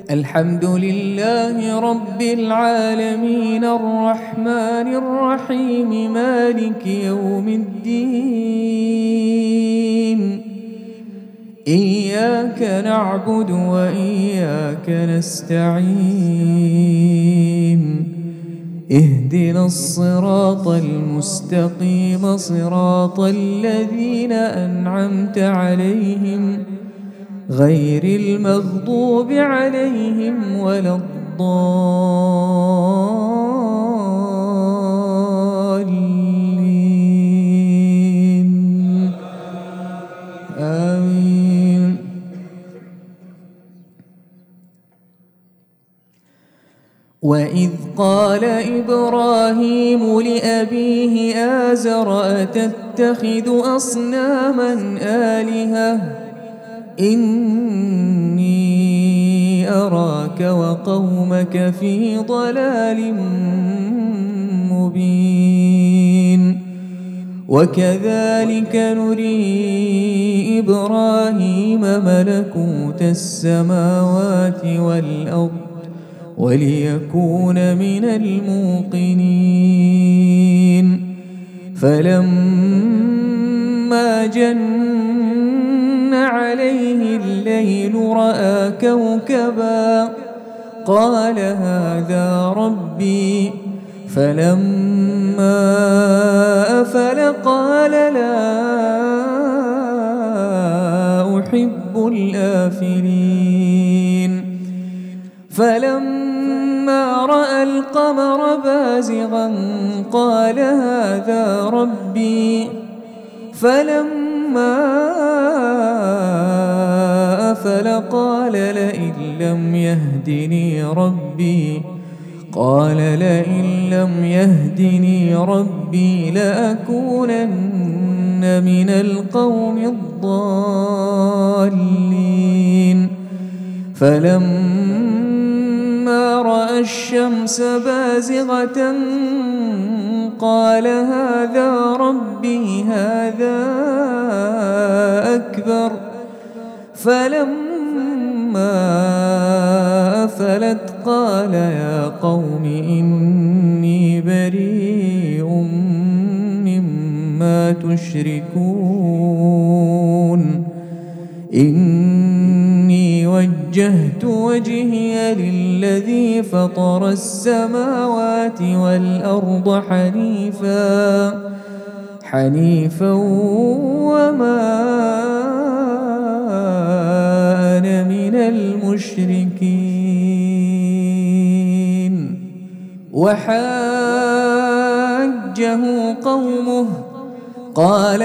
الحمد لله رب العالمين الرحمن الرحيم مالك يوم الدين إياك نعبد وإياك نستعين اهدنا الصراط المستقيم صراط الذين أنعمت عليهم غير المغضوب عليهم ولا الضالين آمين. وإذ قال إبراهيم لأبيه آزر أتتخذ أصناما آلهة إني أراك وقومك في ضلال مبين وكذلك نري إبراهيم ملكوت السماوات والأرض وليكون من الموقنين فلما جن عليه الليل رأى كوكبا قال هذا ربي فلما أفل قال لا أحب الآفلين فلما رأى القمر بازغا قال هذا ربي فلما أفل قال لئن لم يهدني ربي لأكونن من القوم الضالين فلما رأى الشمس بازغة قال هذا ربي هذا أكبر فلما أفلت قال يا قوم إني بريء مما تشركون إني وجهت وجهي للذي فطر السماوات والأرض حنيفا وما أنا من المشركين وحاجه قومه قال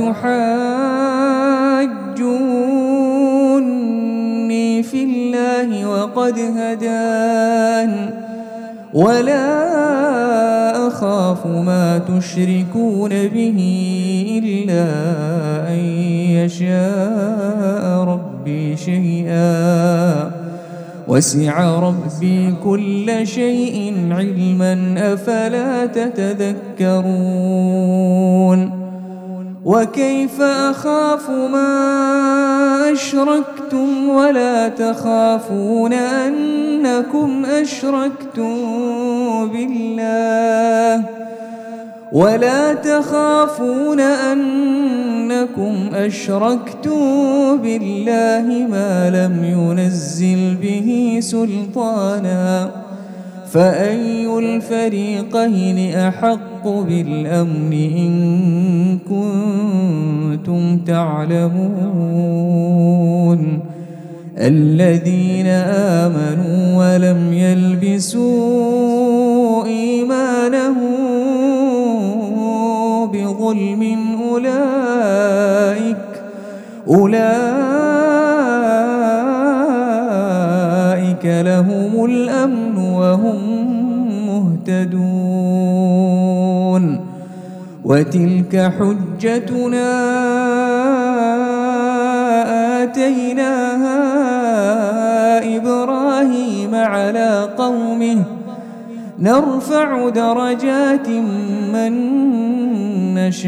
أتحاجوني في الله وقد هدان ولا أخاف ما تشركون به إلا أن يشاء ربي شيئا وسع ربي كل شيء علما أفلا تتذكرون وكيف أخاف ما أشركتم ولا تخافون أنكم أشركتم بالله ما لم ينزل به سلطانا فأي الفريقين أحق بالأمن إن كنتم تعلمون الذين آمنوا ولم يلبسوا إيمانهم بظلم أولئك لهم الأمن وهم مهتدون وتلك حجتنا آتيناها إبراهيم على قومه نرفع درجات من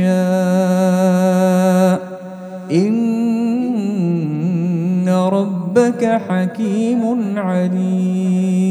نشاء إن ربك ربك حكيم عليم.